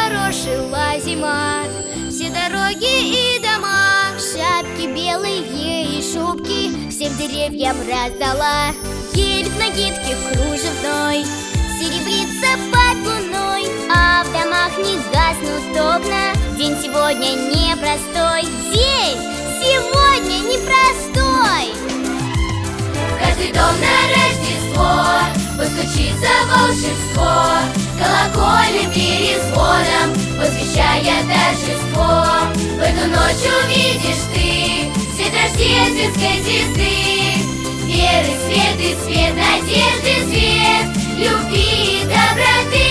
огорошила зима все дороги и дома. Шапки белые и шубки всем деревьям раздала. Ель в накидке кружевной серебрится под луной, а в домах не гаснут окна. День сегодня непростой, день сегодня непростой. В каждый дом на Рождество постучится волшебство, колокольным перезвоном возвещая торжество. В эту ночь увидишь ты свет рождественской звезды, веры свет и свет, надежды свет, любви и доброты.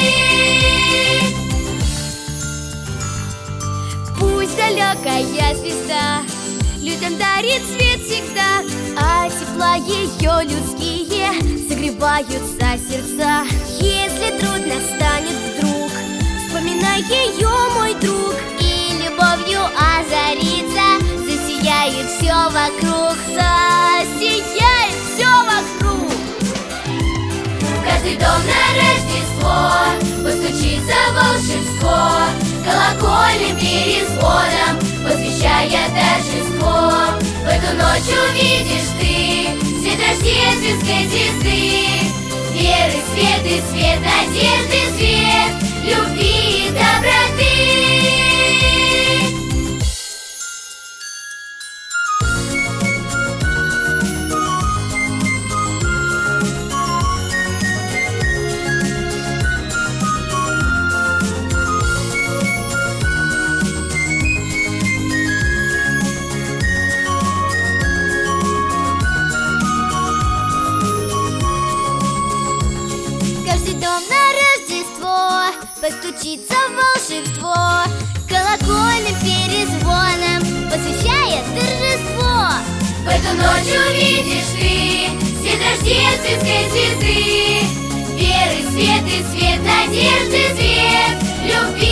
Пусть далекая звезда людям дарит свет всегда, а тепла ее людские согреваются сердца. Если трудно станет вдруг, вспоминай ее, мой друг, и любовью озарится, засияет все вокруг, засияет все вокруг. В каждый дом на Рождество постучится волшебство, колокольным перезвоном возвещая торжество. В эту ночь увидишь ты свет рождественской звезды, веры свет и свет, надежды свет, любви и доброты. Постучится волшебство, колокольным перезвоном посвящает торжество. В эту ночь увидишь ты свет рождественской звезды, веры свет и свет, надежды свет, любви